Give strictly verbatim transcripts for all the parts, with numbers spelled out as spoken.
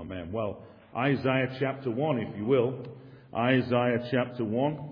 Amen. Well, Isaiah chapter one, if you will. Isaiah chapter one.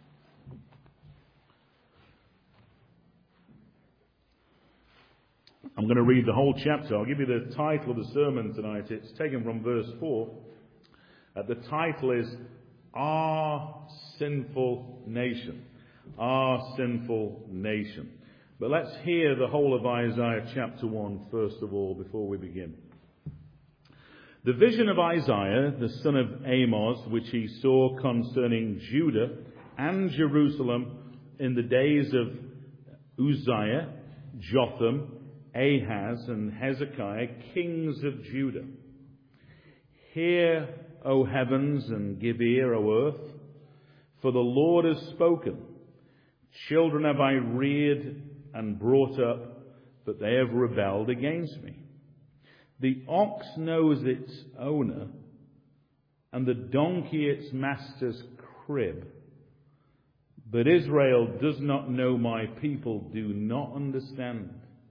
I'm going to read the whole chapter. I'll give you the title of the sermon tonight. It's taken from verse four. Uh, the title is Our Sinful Nation. Our Sinful Nation. But let's hear the whole of Isaiah chapter one first of all before we begin. The vision of Isaiah, the son of Amos, which he saw concerning Judah and Jerusalem in the days of Uzziah, Jotham, Ahaz, and Hezekiah, kings of Judah. Hear, O heavens, and give ear, O earth, for the Lord has spoken. Children have I reared and brought up, but they have rebelled against me. The ox knows its owner, and the donkey its master's crib. But Israel does not know, my people do not understand.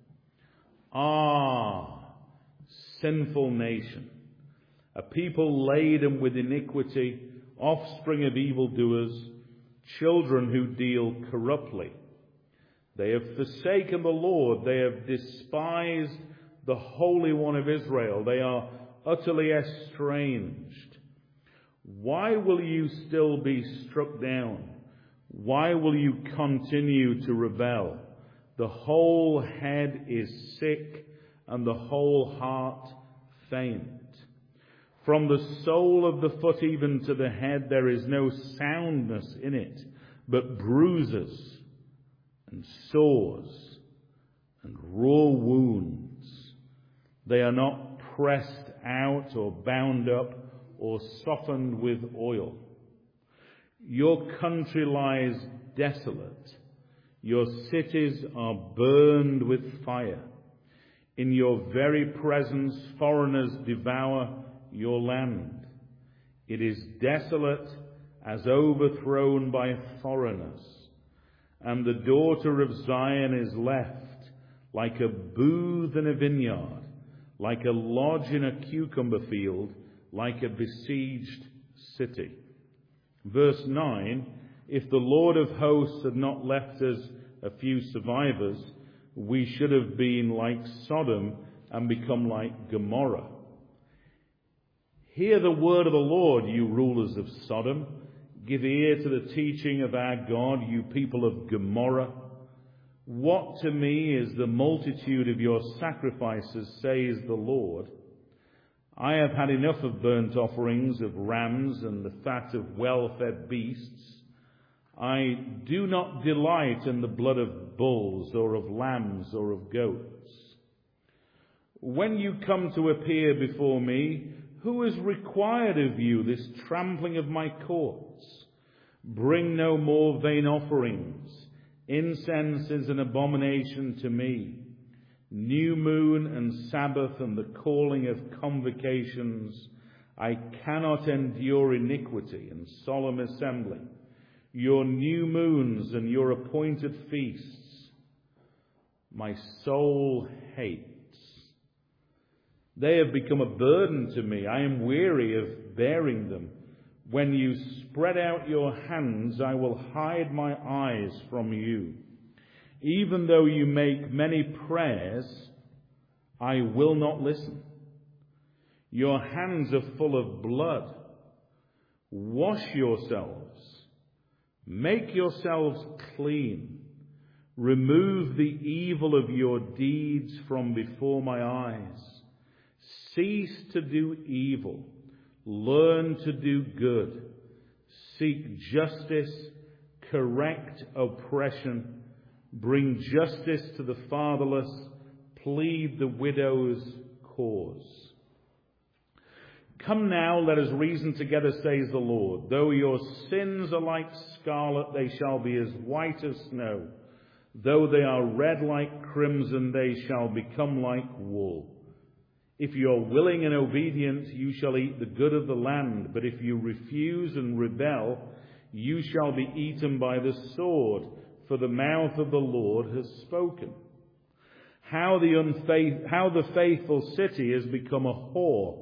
Ah, sinful nation, a people laden with iniquity, offspring of evildoers, children who deal corruptly. They have forsaken the Lord, they have despised the Holy One of Israel. They are utterly estranged. Why will you still be struck down? Why will you continue to rebel? The whole head is sick, and the whole heart faint. From the sole of the foot even to the head there is no soundness in it, but bruises and sores and raw wounds. They are not pressed out or bound up or softened with oil. Your country lies desolate. Your cities are burned with fire. In your very presence, foreigners devour your land. It is desolate as overthrown by foreigners. And the daughter of Zion is left like a booth in a vineyard, like a lodge in a cucumber field, like a besieged city. Verse nine, if the Lord of hosts had not left us a few survivors, we should have been like Sodom and become like Gomorrah. Hear the word of the Lord, you rulers of Sodom. Give ear to the teaching of our God, you people of Gomorrah. What to me is the multitude of your sacrifices, says the Lord. I have had enough of burnt offerings of rams and the fat of well-fed beasts. I do not delight in the blood of bulls or of lambs or of goats. When you come to appear before me, who has required of you this trampling of my courts? Bring no more vain offerings. Incense is an abomination to me. New moon and Sabbath and the calling of convocations. I cannot endure iniquity and solemn assembly. Your new moons and your appointed feasts, my soul hates. They have become a burden to me. I am weary of bearing them. When you spread out your hands, I will hide my eyes from you. Even though you make many prayers, I will not listen. Your hands are full of blood. Wash yourselves. Make yourselves clean. Remove the evil of your deeds from before my eyes. Cease to do evil. Learn to do good. Seek justice. Correct oppression. Bring justice to the fatherless. Plead the widow's cause. Come now, let us reason together, says the Lord. Though your sins are like scarlet, they shall be as white as snow. Though they are red like crimson, they shall become like wool. If you are willing and obedient, you shall eat the good of the land. But if you refuse and rebel, you shall be eaten by the sword, for the mouth of the Lord has spoken. How the, unfaith- how the faithful city has become a whore.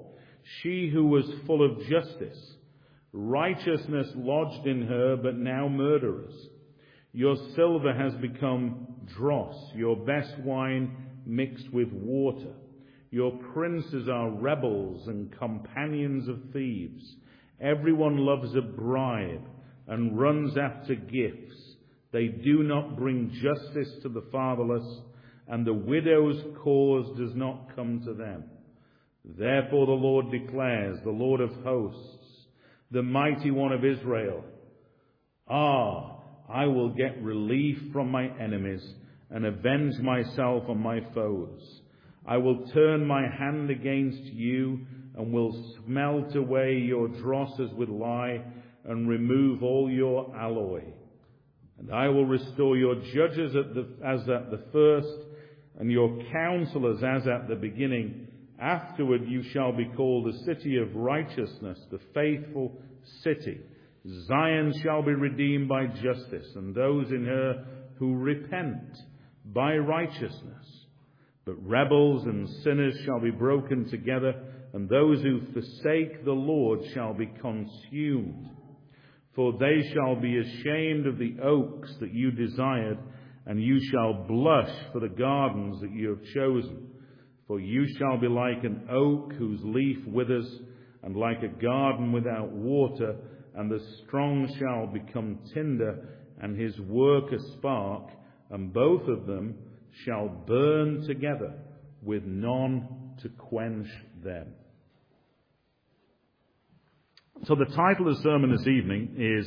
she who was full of justice. Righteousness lodged in her, but now murderers. Your silver has become dross, your best wine mixed with water. Your princes are rebels and companions of thieves. Everyone loves a bribe and runs after gifts. They do not bring justice to the fatherless, and the widow's cause does not come to them. Therefore the Lord declares, the Lord of hosts, the mighty one of Israel, Ah, I will get relief from my enemies and avenge myself on my foes. I will turn my hand against you and will smelt away your drosses with lye and remove all your alloy. And I will restore your judges at the, as at the first, and your counselors as at the beginning. Afterward you shall be called the city of righteousness, the faithful city. Zion shall be redeemed by justice, and those in her who repent by righteousness. But rebels and sinners shall be broken together, and those who forsake the Lord shall be consumed. For they shall be ashamed of the oaks that you desired, and you shall blush for the gardens that you have chosen. For you shall be like an oak whose leaf withers, and like a garden without water, and the strong shall become tinder, and his work a spark, and both of them shall burn together, with none to quench them. So the title of the sermon this evening is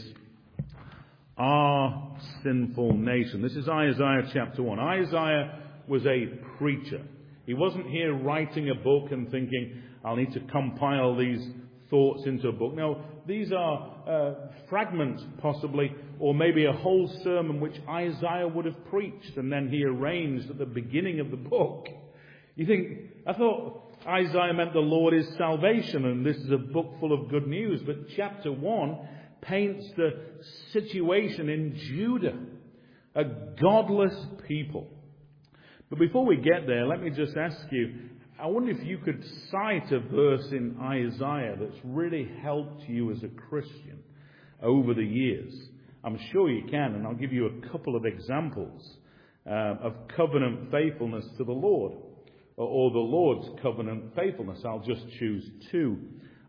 Our Sinful Nation. This is Isaiah chapter one. Isaiah was a preacher. He wasn't here writing a book and thinking, I'll need to compile these thoughts into a book. No, these are uh, fragments possibly, or maybe a whole sermon which Isaiah would have preached and then he arranged at the beginning of the book. You think, I thought Isaiah meant the Lord is salvation and this is a book full of good news, but chapter one paints the situation in Judah, a godless people. But before we get there, let me just ask you, I wonder if you could cite a verse in Isaiah that's really helped you as a Christian over the years. I'm sure you can, and I'll give you a couple of examples uh, of covenant faithfulness to the Lord, or, or the Lord's covenant faithfulness. I'll just choose two.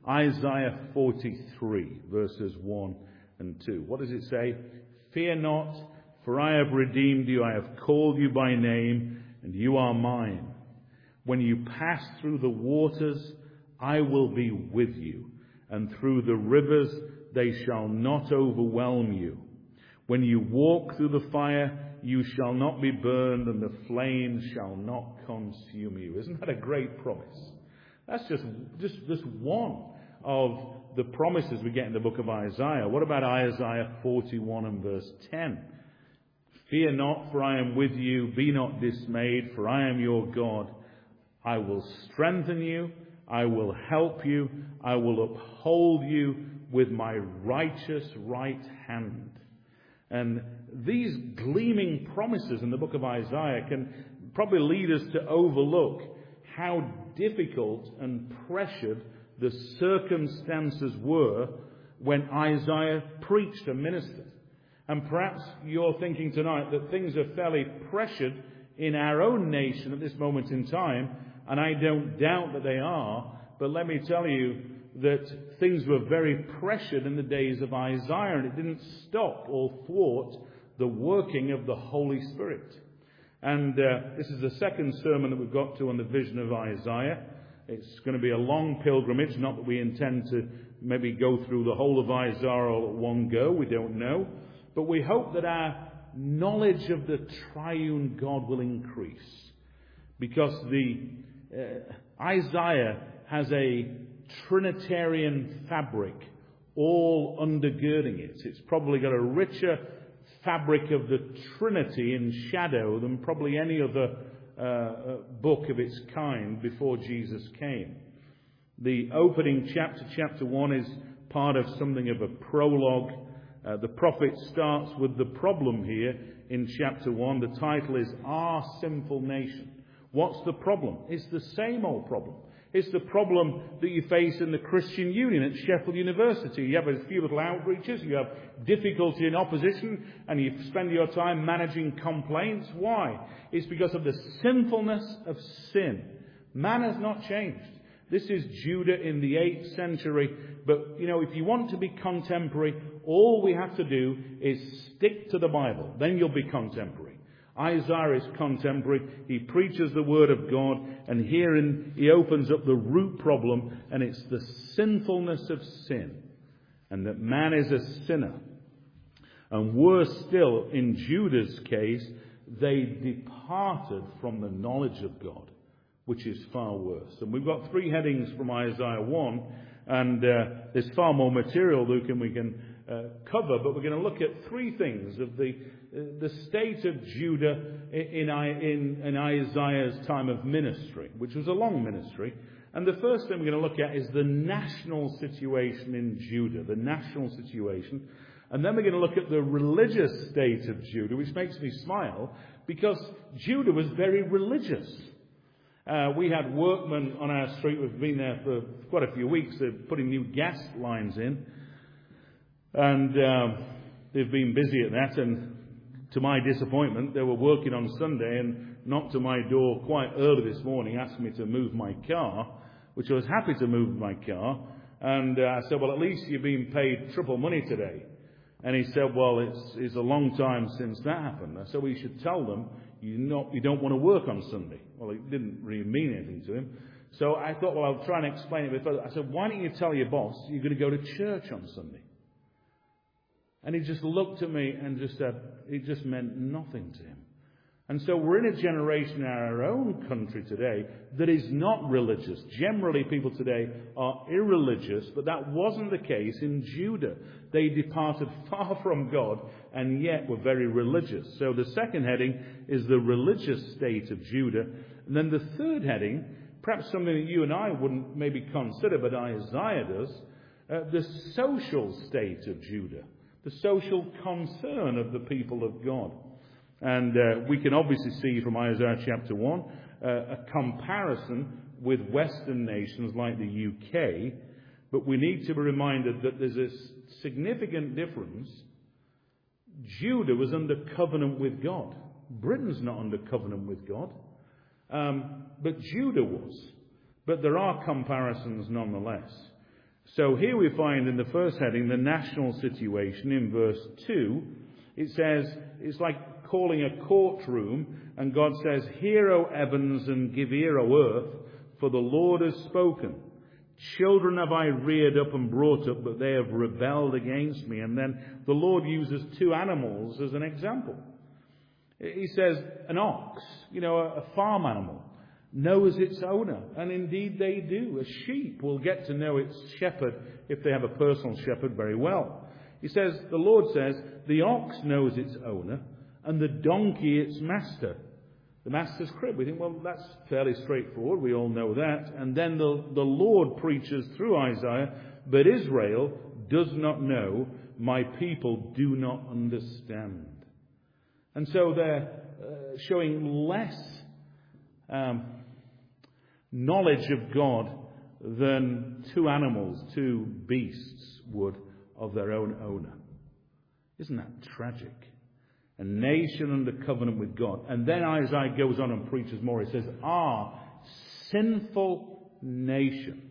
Isaiah forty-three, verses one and two. What does it say? Fear not, for I have redeemed you. I have called you by name, and you are mine. When you pass through the waters, I will be with you, and through the rivers, they shall not overwhelm you. When you walk through the fire, you shall not be burned, and the flames shall not consume you. Isn't that a great promise? That's just, just, just one of the promises we get in the book of Isaiah. What about Isaiah forty-one and verse ten? Fear not, for I am with you. Be not dismayed, for I am your God. I will strengthen you. I will help you. I will uphold you with my righteous right hand. And these gleaming promises in the book of Isaiah can probably lead us to overlook how difficult and pressured the circumstances were when Isaiah preached and ministered. And perhaps you're thinking tonight that things are fairly pressured in our own nation at this moment in time, and I don't doubt that they are, but let me tell you that things were very pressured in the days of Isaiah, and it didn't stop or thwart the working of the Holy Spirit. And uh, this is the second sermon that we've got to on the vision of Isaiah. It's going to be a long pilgrimage, not that we intend to maybe go through the whole of Isaiah all at one go, we don't know. But we hope that our knowledge of the triune God will increase, because the uh, Isaiah has a Trinitarian fabric all undergirding it. It's probably got a richer fabric of the Trinity in shadow than probably any other uh, book of its kind before Jesus came. The opening chapter, chapter one, is part of something of a prologue. Uh, the prophet starts with the problem here in chapter one. The title is Our Sinful Nation. What's the problem? It's the same old problem. It's the problem that you face in the Christian Union at Sheffield University. You have a few little outreaches, you have difficulty in opposition, and you spend your time managing complaints. Why? It's because of the sinfulness of sin. Man has not changed. This is Judah in the eighth century. But, you know, if you want to be contemporary, all we have to do is stick to the Bible. Then you'll be contemporary. Isaiah is contemporary. He preaches the Word of God, and herein he opens up the root problem, and it's the sinfulness of sin, and that man is a sinner. And worse still, in Judah's case, they departed from the knowledge of God, which is far worse. And we've got three headings from Isaiah one, and uh, there's far more material, Luke, and we can uh, cover, but we're going to look at three things of the uh, the state of Judah in, in, in Isaiah's time of ministry, which was a long ministry. And the first thing we're going to look at is the national situation in Judah, the national situation. And then we're going to look at the religious state of Judah, which makes me smile, because Judah was very religious. Uh, we had workmen on our street. We've been there for quite a few weeks. They're putting new gas lines in. And um, they've been busy at that. And to my disappointment, they were working on Sunday and knocked on my door quite early this morning, asking me to move my car, which I was happy to move my car. And uh, I said, well, at least you're being paid triple money today. And he said, well, it's, it's a long time since that happened. I said, well, you should tell them you, not, you don't want to work on Sunday. Well, it didn't really mean anything to him. So I thought, well, I'll try and explain it a bit further. I said, why don't you tell your boss you're going to go to church on Sunday? And he just looked at me and just said, it just meant nothing to him. And so we're in a generation in our own country today that is not religious. Generally, people today are irreligious, but that wasn't the case in Judah. They departed far from God and yet were very religious. So the second heading is the religious state of Judah. And then the third heading, perhaps something that you and I wouldn't maybe consider, but Isaiah does, uh, the social state of Judah, the social concern of the people of God. And uh, we can obviously see from Isaiah chapter one uh, a comparison with Western nations like the U K, but we need to be reminded that there's a significant difference. Judah was under covenant with God. Britain's not under covenant with God, um, but Judah was. But there are comparisons nonetheless. So here we find in the first heading the national situation in verse two. It says, it's like calling a courtroom, and God says, hear, O heavens, and give ear, O earth, for the Lord has spoken. Children have I reared up and brought up, but they have rebelled against me. And then the Lord uses two animals as an example. He says, an ox, you know, a farm animal, knows its owner. And indeed they do. A sheep will get to know its shepherd, if they have a personal shepherd, very well. He says, the Lord says, the ox knows its owner, and the donkey its master, the master's crib. We think, well, that's fairly straightforward. We all know that. And then the, the Lord preaches through Isaiah, but Israel does not know, my people do not understand. And so they're uh, showing less um, knowledge of God than two animals, two beasts would of their own owner. Isn't that tragic? A nation under covenant with God. And then Isaiah goes on and preaches more. He says, ah, sinful nation.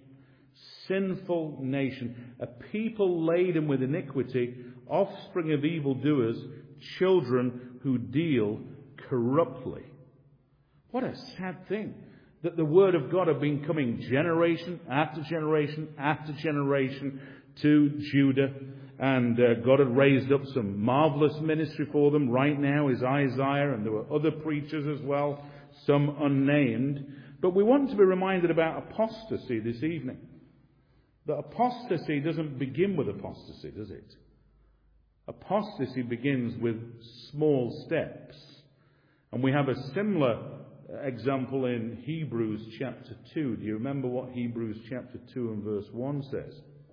Sinful nation. A people laden with iniquity, offspring of evildoers, children who deal corruptly. What a sad thing. That the word of God had been coming generation after generation after generation to Judah. And uh, God had raised up some marvelous ministry for them. Right now is Isaiah, and there were other preachers as well, some unnamed. But we want to be reminded about apostasy this evening. That apostasy doesn't begin with apostasy, does it? Apostasy begins with small steps. And we have a similar example in Hebrews chapter two. Do you remember what Hebrews chapter two and verse one says?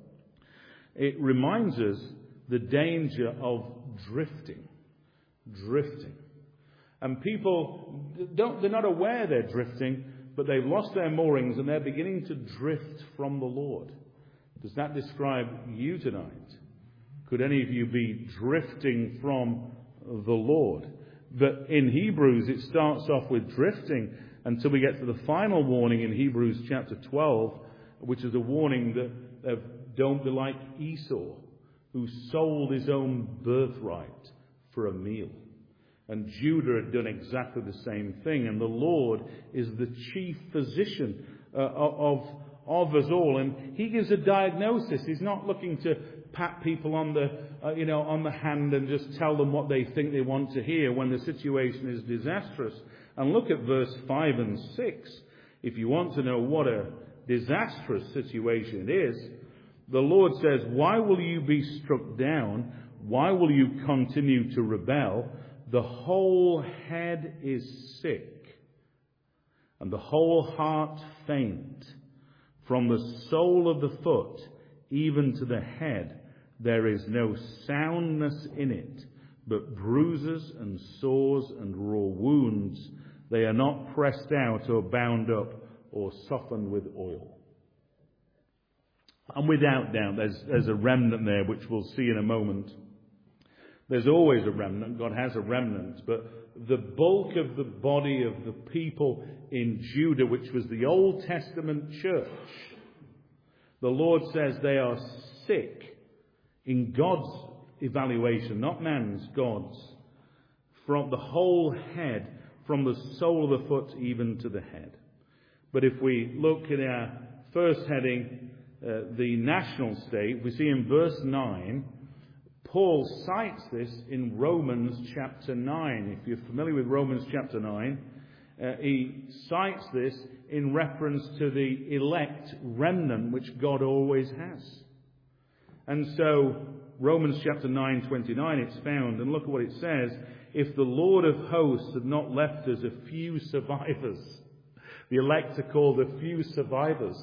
It reminds us the danger of drifting. Drifting. And people, don't, they're not aware they're drifting, but they've lost their moorings and they're beginning to drift from the Lord. Does that describe you tonight? Could any of you be drifting from the Lord? But in Hebrews, it starts off with drifting until we get to the final warning in Hebrews chapter twelve, which is a warning that of don't be like Esau, who sold his own birthright for a meal. And Judah had done exactly the same thing. And the Lord is the chief physician uh, of, of us all. And he gives a diagnosis. He's not looking to pat people on the, uh, you know, on the hand and just tell them what they think they want to hear when the situation is disastrous. And look at verse five and six. If you want to know what a disastrous situation it is, the Lord says, why will you be struck down? Why will you continue to rebel? The whole head is sick, and the whole heart faint. From the sole of the foot even to the head, there is no soundness in it, but bruises and sores and raw wounds. They are not pressed out or bound up or softened with oil. And without doubt, there's, there's a remnant there, which we'll see in a moment. There's always a remnant. God has a remnant. But the bulk of the body of the people in Judah, which was the Old Testament church, the Lord says they are sick in God's evaluation, not man's, God's. From the whole head, from the sole of the foot even to the head. But if we look at our first heading, uh, the national state, we see in verse nine, Paul cites this in Romans chapter nine. If you're familiar with Romans chapter nine, uh, he cites this in reference to the elect remnant which God always has. And so, Romans chapter nine, twenty-nine, it's found, and look at what it says. If the Lord of hosts had not left us a few survivors, the elect are called a few survivors.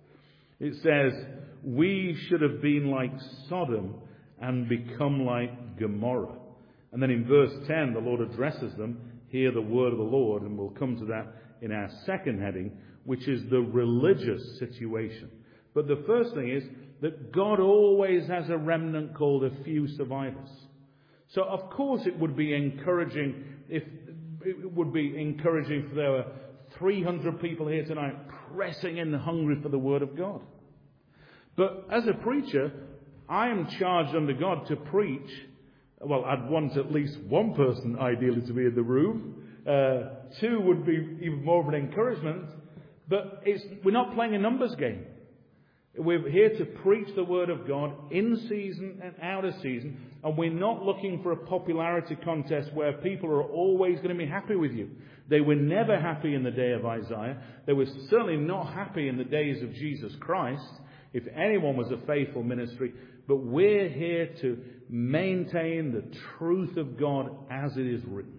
It says, we should have been like Sodom and become like Gomorrah. And then in verse ten, the Lord addresses them, hear the word of the Lord, and we'll come to that in our second heading, which is the religious situation. But the first thing is that God always has a remnant called a few survivors. So of course it would be encouraging if it would be encouraging if there were three hundred people here tonight pressing in hungry for the word of God. But as a preacher, I am charged under God to preach. Well, I'd want at least one person ideally to be in the room. Uh, two would be even more of an encouragement. But it's, we're not playing a numbers game. We're here to preach the word of God in season and out of season. And we're not looking for a popularity contest where people are always going to be happy with you. They were never happy in the day of Isaiah. They were certainly not happy in the days of Jesus Christ, if anyone was a faithful ministry. But we're here to maintain the truth of God as it is written,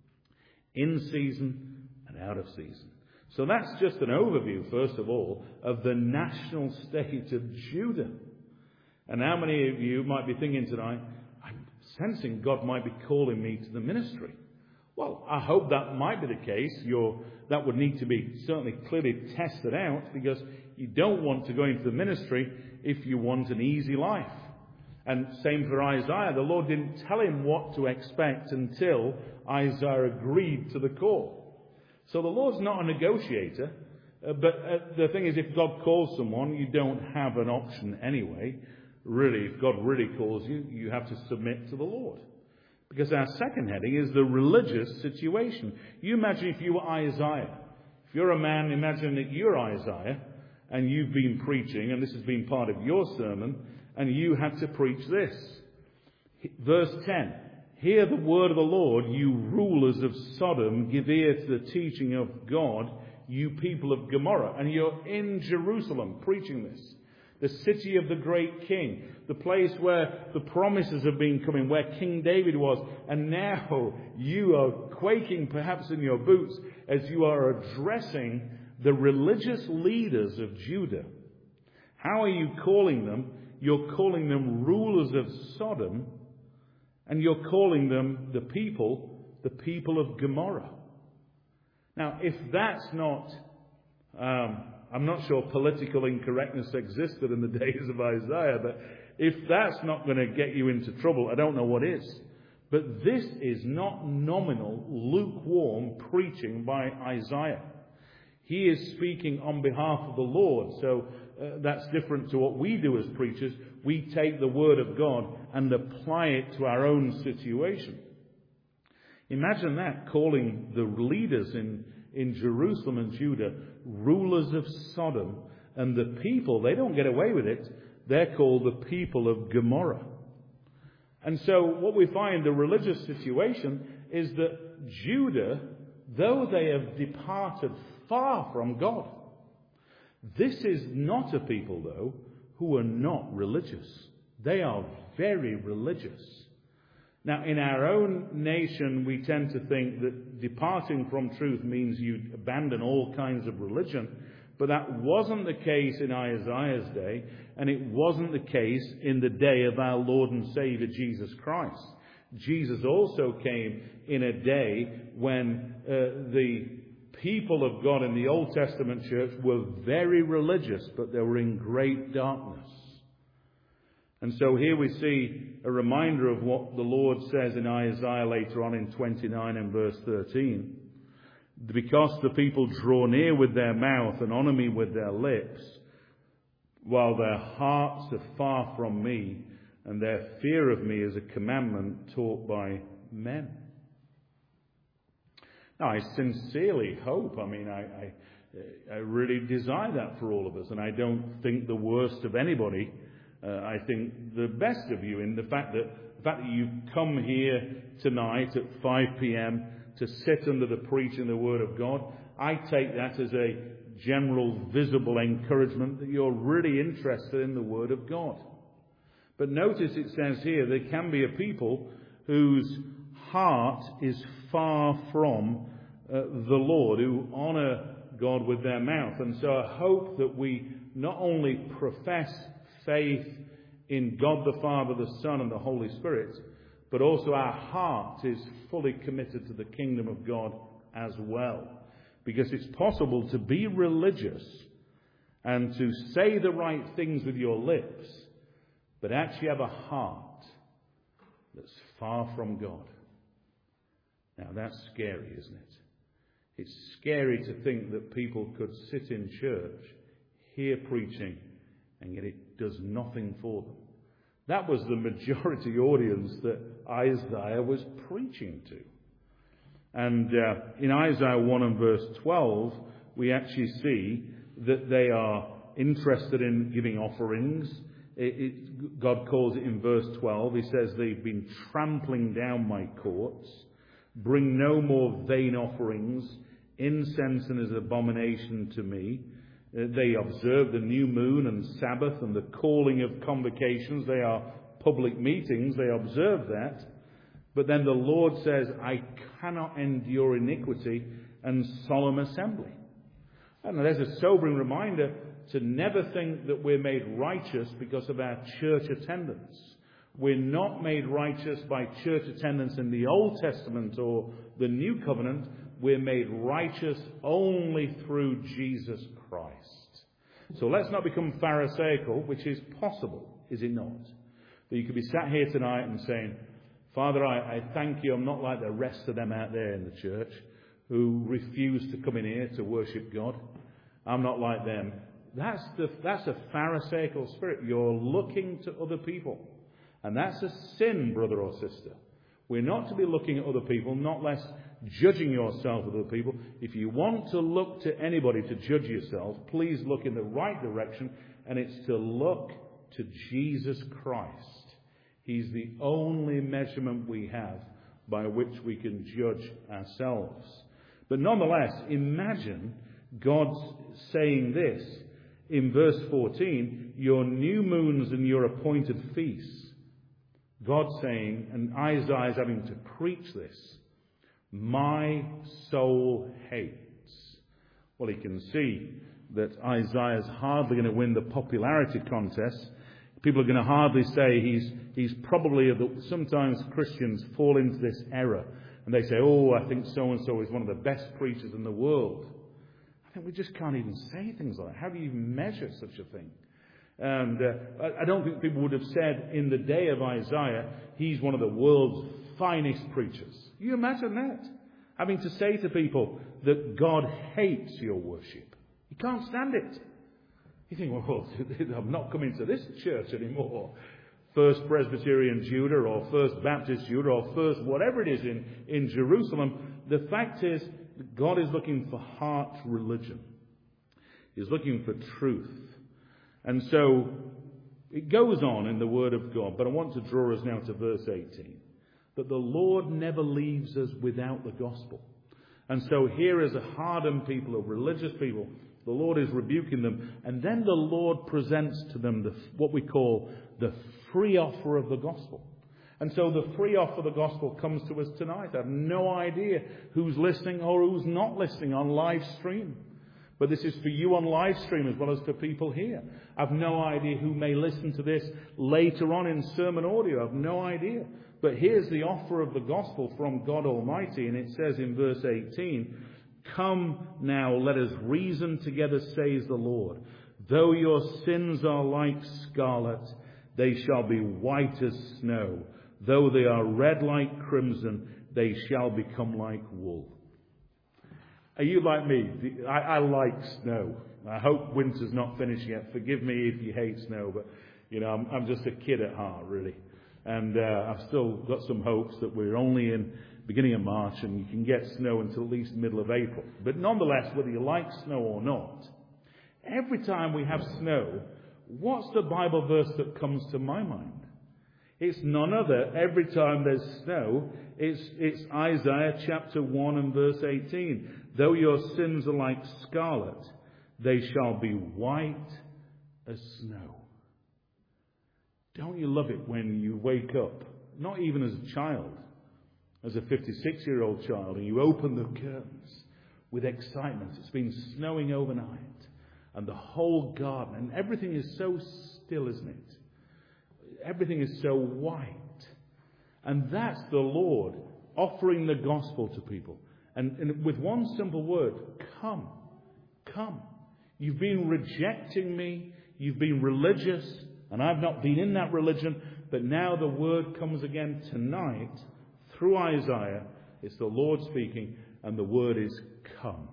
in season and out of season. So that's just an overview, first of all, of the national state of Judah. And how many of you might be thinking tonight, I'm sensing God might be calling me to the ministry. Well, I hope that might be the case. You're, that would need to be certainly clearly tested out, because you don't want to go into the ministry if you want an easy life. And same for Isaiah. The Lord didn't tell him what to expect until Isaiah agreed to the call. So the Lord's not a negotiator. Uh, but uh, the thing is, if God calls someone, you don't have an option anyway. Really, if God really calls you, you have to submit to the Lord. Because our second heading is the religious situation. You imagine if you were Isaiah. If you're a man, imagine that you're Isaiah and you've been preaching, and this has been part of your sermon, and you had to preach this. Verse ten. Hear the word of the Lord, you rulers of Sodom. Give ear to the teaching of God, you people of Gomorrah. And you're in Jerusalem preaching this. The city of the great king. The place where the promises have been coming, where King David was. And now you are quaking perhaps in your boots as you are addressing the religious leaders of Judah. How are you calling them? You're calling them rulers of Sodom. And you're calling them the people, the people of Gomorrah. Now, if that's not Um, I'm not sure political incorrectness existed in the days of Isaiah, but if that's not going to get you into trouble, I don't know what is. But this is not nominal, lukewarm preaching by Isaiah. He is speaking on behalf of the Lord, so uh, that's different to what we do as preachers. We take the Word of God and apply it to our own situation. Imagine that, calling the leaders in, in Jerusalem and Judah rulers of Sodom, and the people, they don't get away with it, they're called the people of Gomorrah. And so what we find, the religious situation, is that Judah, though they have departed far from God, this is not a people, though, who are not religious. They are very religious. Now, in our own nation, we tend to think that departing from truth means you abandon all kinds of religion. But that wasn't the case in Isaiah's day, and it wasn't the case in the day of our Lord and Savior Jesus Christ. Jesus also came in a day when uh, the people of God in the Old Testament church were very religious, but they were in great darkness. And so here we see a reminder of what the Lord says in Isaiah later on in twenty-nine and verse thirteen. Because the people draw near with their mouth and honour me with their lips, while their hearts are far from me, and their fear of me is a commandment taught by men. Now, I sincerely hope, I mean, I, I, I really desire that for all of us, and I don't think the worst of anybody. Uh, I think the best of you in the fact that the fact that you've come here tonight at five p.m. to sit under the preaching of the Word of God. I take that as a general, visible encouragement that you're really interested in the Word of God. But notice it says here, there can be a people whose heart is far from uh, the Lord, who honour God with their mouth. And so I hope that we not only profess faith in God the Father, the Son, and the Holy Spirit, but also our heart is fully committed to the kingdom of God as well. Because it's possible to be religious and to say the right things with your lips, but actually have a heart that's far from God. Now that's scary, isn't it? It's scary to think that people could sit in church, hear preaching, and yet it does nothing for them. That was the majority audience that Isaiah was preaching to. And uh, in Isaiah one and verse twelve, we actually see that they are interested in giving offerings. It, it, God calls it in verse twelve. He says, they've been trampling down my courts. Bring no more vain offerings. Incense is an abomination to me. They observe the new moon and Sabbath and the calling of convocations. They are public meetings. They observe that. But then the Lord says, I cannot endure iniquity and solemn assembly. And there's a sobering reminder to never think that we're made righteous because of our church attendance. We're not made righteous by church attendance in the Old Testament or the New Covenant. We're made righteous only through Jesus Christ. So let's not become Pharisaical, which is possible, is it not? That you could be sat here tonight and saying, Father, I, I thank you, I'm not like the rest of them out there in the church who refuse to come in here to worship God. I'm not like them. That's, the, that's a Pharisaical spirit. You're looking to other people. And that's a sin, brother or sister. We're not to be looking at other people, not less judging yourself with other people. If you want to look to anybody to judge yourself, please look in the right direction, and it's to look to Jesus Christ. He's the only measurement we have by which we can judge ourselves. But nonetheless, imagine God saying this in verse fourteen, your new moons and your appointed feasts. God saying, and Isaiah is having to preach this, my soul hates. Well, he can see that Isaiah's hardly going to win the popularity contest. People are going to hardly say he's he's probably, sometimes Christians fall into this error. And they say, oh, I think so-and-so is one of the best preachers in the world. we just can't even say things like that. How do you even measure such a thing? And uh, I, I don't think people would have said in the day of Isaiah, he's one of the world's finest preachers. You imagine that? Having to say to people that God hates your worship. He can't stand it. You think, well, I'm not coming to this church anymore. First Presbyterian Judah or First Baptist Judah or First whatever it is in, in Jerusalem. The fact is, God is looking for heart religion. He's looking for truth. And so it goes on in the Word of God. But I want to draw us now to verse eighteen. That the Lord never leaves us without the gospel. And so here is a hardened people, a religious people. The Lord is rebuking them. And then the Lord presents to them the, what we call the free offer of the gospel. And so the free offer of the gospel comes to us tonight. I have no idea who's listening or who's not listening on live stream. But this is for you on live stream as well as for people here. I have no idea who may listen to this later on in sermon audio. I have no idea. But here's the offer of the gospel from God Almighty. And it says in verse eighteen, "Come now, let us reason together, says the Lord. Though your sins are like scarlet, they shall be white as snow. Though they are red like crimson, they shall become like wool." Are you like me? I, I like snow. I hope winter's not finished yet. Forgive me if you hate snow, but you know, I'm, I'm just a kid at heart, really. And uh, I've still got some hopes that we're only in beginning of March and you can get snow until at least middle of April. But nonetheless, whether you like snow or not, every time we have snow, what's the Bible verse that comes to my mind? It's none other, every time there's snow, it's, it's Isaiah chapter one and verse eighteen. "Though your sins are like scarlet, they shall be white as snow." Don't you love it when you wake up, not even as a child, as a fifty-six-year-old child, and you open the curtains with excitement. It's been snowing overnight, and the whole garden, and everything is so still, isn't it? Everything is so white. And that's the Lord offering the gospel to people. And, and with one simple word, come, come. You've been rejecting me, you've been religious, and I've not been in that religion, but now the word comes again tonight through Isaiah. It's the Lord speaking, and the word is come.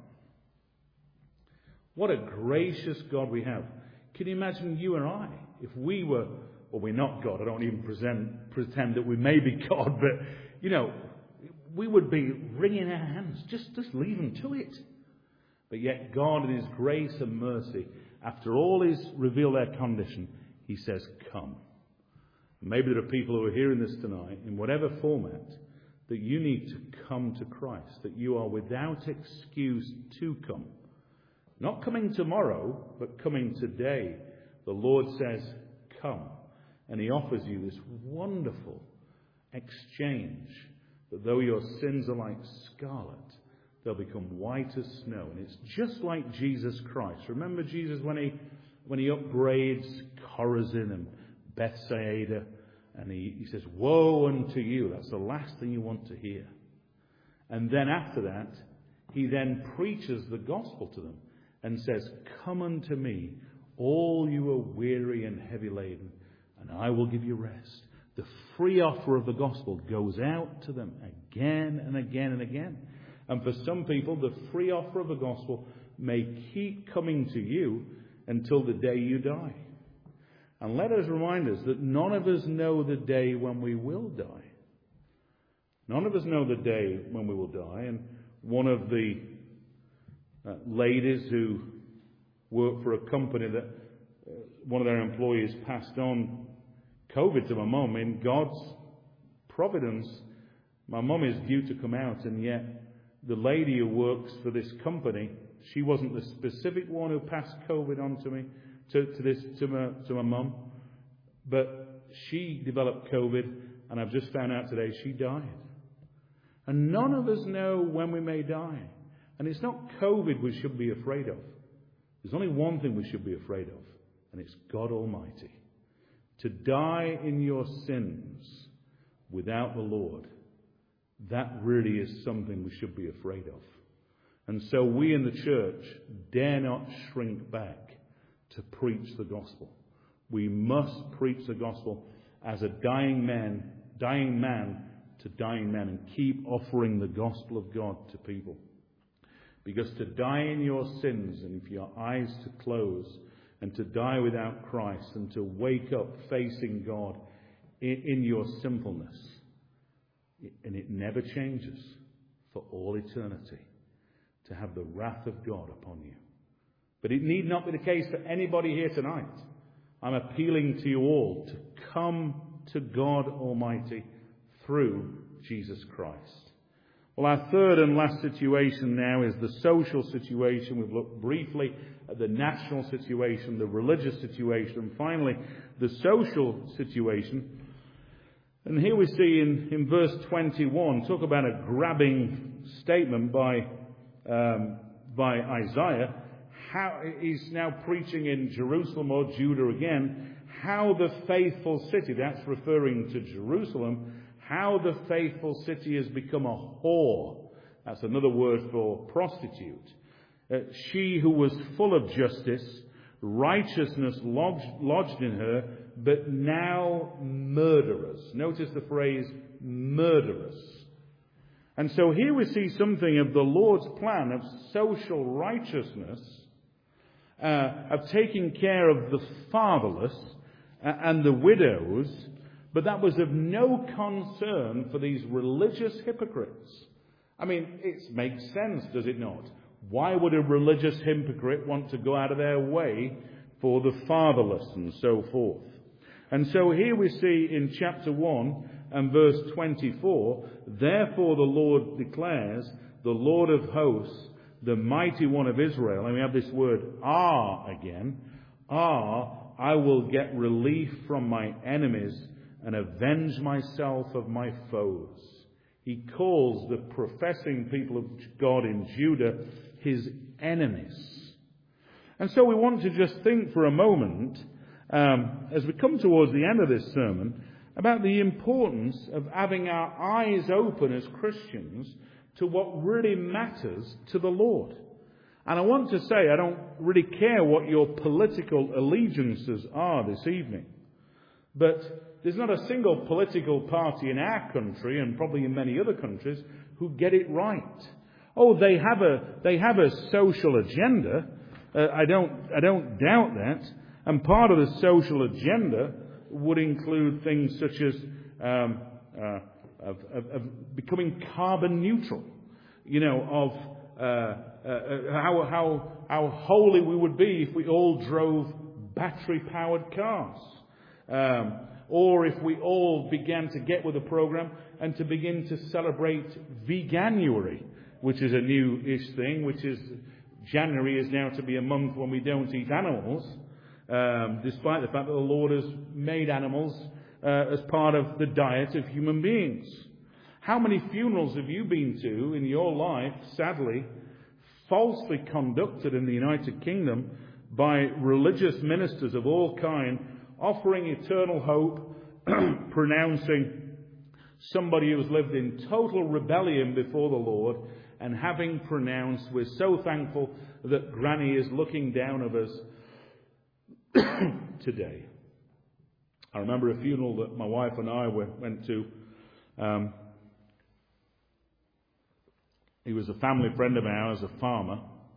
What a gracious God we have. Can you imagine you and I, if we were, well, we're not God, I don't even present, pretend that we may be God, but, you know, we would be wringing our hands, just, just leave them to it. But yet God in His grace and mercy, after all He's revealed their condition, He says, come. Maybe there are people who are hearing this tonight, in whatever format, that you need to come to Christ, that you are without excuse to come. Not coming tomorrow, but coming today. The Lord says, come. And He offers you this wonderful exchange, that though your sins are like scarlet, they'll become white as snow. And it's just like Jesus Christ. Remember Jesus when He when he upgrades Chorazin and Bethsaida, and he, he says, woe unto you. That's the last thing you want to hear. And then after that, He then preaches the gospel to them and says, come unto me, all you are weary and heavy laden, and I will give you rest. The free offer of the gospel goes out to them again and again and again. And for some people, the free offer of the gospel may keep coming to you until the day you die. And let us remind us that none of us know the day when we will die. None of us know the day when we will die. And one of the uh, ladies who worked for a company that uh, one of their employees passed on COVID to my mum, in God's providence, my mum is due to come out, and yet the lady who works for this company, she wasn't the specific one who passed COVID on to me, to, to this, to my, to my mum, but she developed COVID, and I've just found out today she died. And none of us know when we may die. And it's not COVID we should be afraid of. There's only one thing we should be afraid of, and it's God Almighty. To die in your sins without the Lord, that really is something we should be afraid of. And so we in the church dare not shrink back to preach the gospel. We must preach the gospel as a dying man, dying man to dying men, and keep offering the gospel of God to people. Because to die in your sins and for your eyes to close, and to die without Christ, and to wake up facing God in, in your sinfulness, and it never changes for all eternity, to have the wrath of God upon you. But it need not be the case for anybody here tonight. I'm appealing to you all to come to God Almighty through Jesus Christ. Well, our third and last situation now is the social situation. We've looked briefly at the national situation, the religious situation, and finally the social situation. And here we see in, in verse twenty-one, talk about a grabbing statement by um, by Isaiah. How he's now preaching in Jerusalem or Judah again, how the faithful city, that's referring to Jerusalem, how the faithful city has become a whore. That's another word for prostitute. Uh, she who was full of justice, righteousness lodged, lodged in her, but now murderers. Notice the phrase murderers. And so here we see something of the Lord's plan of social righteousness, uh, of taking care of the fatherless uh, and the widows, but that was of no concern for these religious hypocrites. I mean, it makes sense, does it not? Why would a religious hypocrite want to go out of their way for the fatherless and so forth? And so here we see in chapter one and verse twenty-four, therefore the Lord declares, the Lord of hosts, the mighty one of Israel, and we have this word ah again, ah, I will get relief from my enemies and avenge myself of my foes. He calls the professing people of God in Judah his enemies. And so we want to just think for a moment, um, as we come towards the end of this sermon, about the importance of having our eyes open as Christians to what really matters to the Lord. And I want to say, I don't really care what your political allegiances are this evening, but there's not a single political party in our country, and probably in many other countries, who get it right. Oh, they have a they have a social agenda. Uh, I don't I don't doubt that. And part of the social agenda would include things such as um, uh, of, of, of becoming carbon neutral. You know, of uh, uh, how how how holy we would be if we all drove battery-powered cars. Um, Or if we all began to get with the program and to begin to celebrate Veganuary, which is a new-ish thing, which is January is now to be a month when we don't eat animals, um, despite the fact that the Lord has made animals uh, as part of the diet of human beings. How many funerals have you been to in your life, sadly, falsely conducted in the United Kingdom by religious ministers of all kinds, offering eternal hope, pronouncing somebody who's lived in total rebellion before the Lord, and having pronounced, we're so thankful that Granny is looking down of us today. I remember a funeral that my wife and I went to. Um, he was a family friend of ours, a farmer.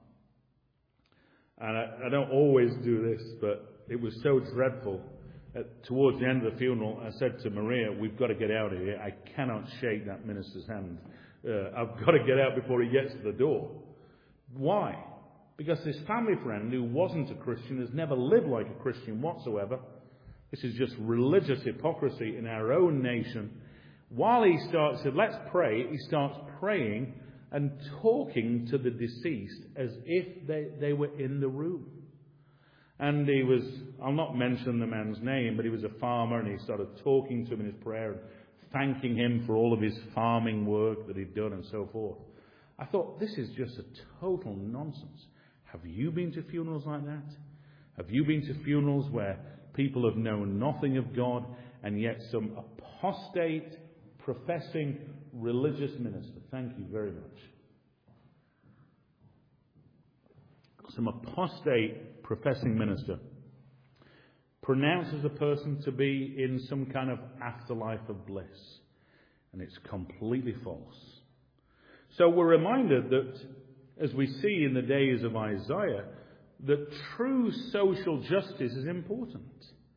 And I, I don't always do this, but it was so dreadful. Uh, towards the end of the funeral, I said to Maria, we've got to get out of here. I cannot shake that minister's hand. Uh, I've got to get out before he gets to the door. Why? Because this family friend who wasn't a Christian, has never lived like a Christian whatsoever. This is just religious hypocrisy in our own nation. While he starts, said, let's pray, he starts praying and talking to the deceased as if they, they were in the room. And he was, I'll not mention the man's name, but he was a farmer, and he started talking to him in his prayer and thanking him for all of his farming work that he'd done and so forth. I thought, this is just a total nonsense. Have you been to funerals like that? Have you been to funerals where people have known nothing of God, and yet some apostate, professing religious minister? Thank you very much. some apostate professing minister pronounces a person to be in some kind of afterlife of bliss. And it's completely false. So we're reminded that, as we see in the days of Isaiah, that true social justice is important.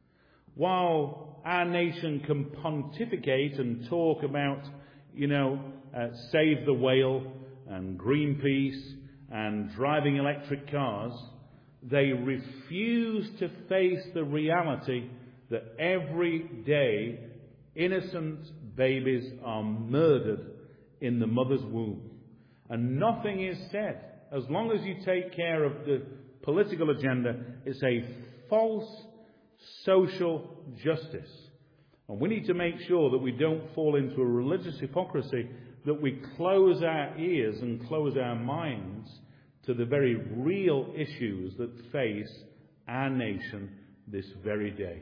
While our nation can pontificate and talk about, you know, uh, save the whale and Greenpeace and driving electric cars, they refuse to face the reality that every day innocent babies are murdered in the mother's womb. And nothing is said. As long as you take care of the political agenda, it's a false social justice. And we need to make sure that we don't fall into a religious hypocrisy, that we close our ears and close our minds to the very real issues that face our nation this very day.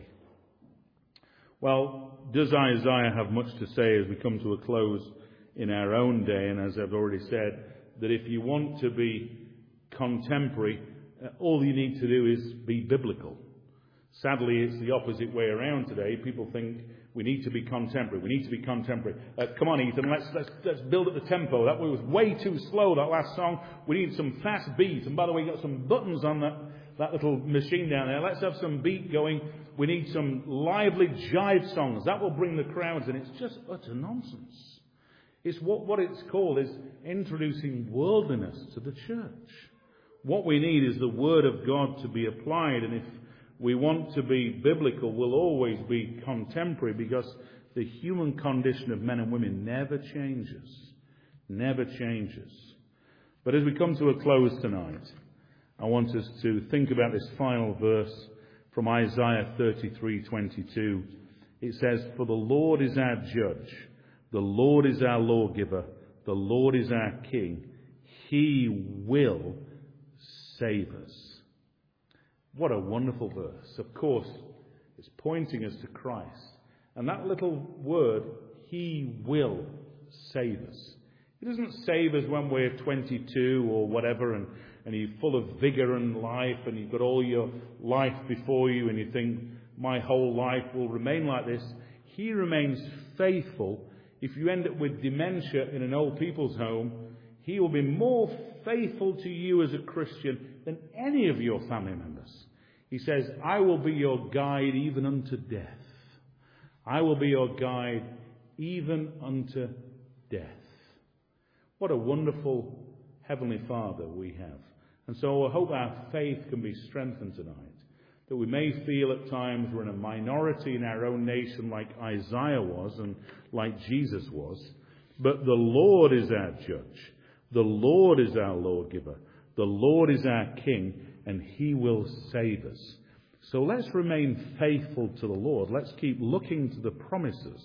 Well, does Isaiah have much to say as we come to a close in our own day? And as I've already said, that if you want to be contemporary, uh, all you need to do is be biblical. Sadly, it's the opposite way around today. People think we need to be contemporary. We need to be contemporary. Uh, come on, Ethan, let's, let's let's build up the tempo. That was way too slow, that last song. We need some fast beat. And by the way, you've got some buttons on that, that little machine down there. Let's have some beat going. We need some lively jive songs. That will bring the crowds in. It's just utter nonsense. It's what, what it's called is introducing worldliness to the church. What we need is the Word of God to be applied. And if we want to be biblical, we'll always be contemporary, because the human condition of men and women never changes. Never changes. But as we come to a close tonight, I want us to think about this final verse from Isaiah thirty-three twenty-two. It says, "For the Lord is our judge, the Lord is our lawgiver, the Lord is our king. He will save us." What a wonderful verse. Of course, it's pointing us to Christ. And that little word, He will save us. He doesn't save us when we're twenty-two or whatever, and, and you're full of vigour and life, and you've got all your life before you, and you think, my whole life will remain like this. He remains faithful. If you end up with dementia in an old people's home, He will be more faithful to you as a Christian than any of your family members. He says, I will be your guide even unto death. I will be your guide even unto death. What a wonderful Heavenly Father we have. And so I hope our faith can be strengthened tonight. That we may feel at times we're in a minority in our own nation, like Isaiah was and like Jesus was. But the Lord is our judge. The Lord is our lawgiver. The Lord is our king, and He will save us. So let's remain faithful to the Lord. Let's keep looking to the promises.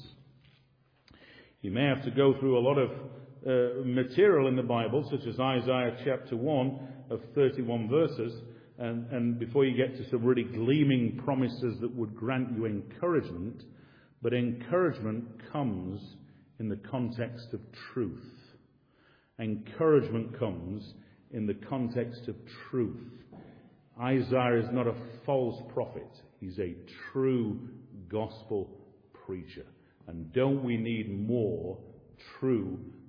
You may have to go through a lot of uh, material in the Bible, such as Isaiah chapter one of thirty-one verses, and, and before you get to some really gleaming promises that would grant you encouragement. But encouragement comes in the context of truth. Encouragement comes in the context of truth. Isaiah is not a false prophet. He's a true gospel preacher. And don't we need more true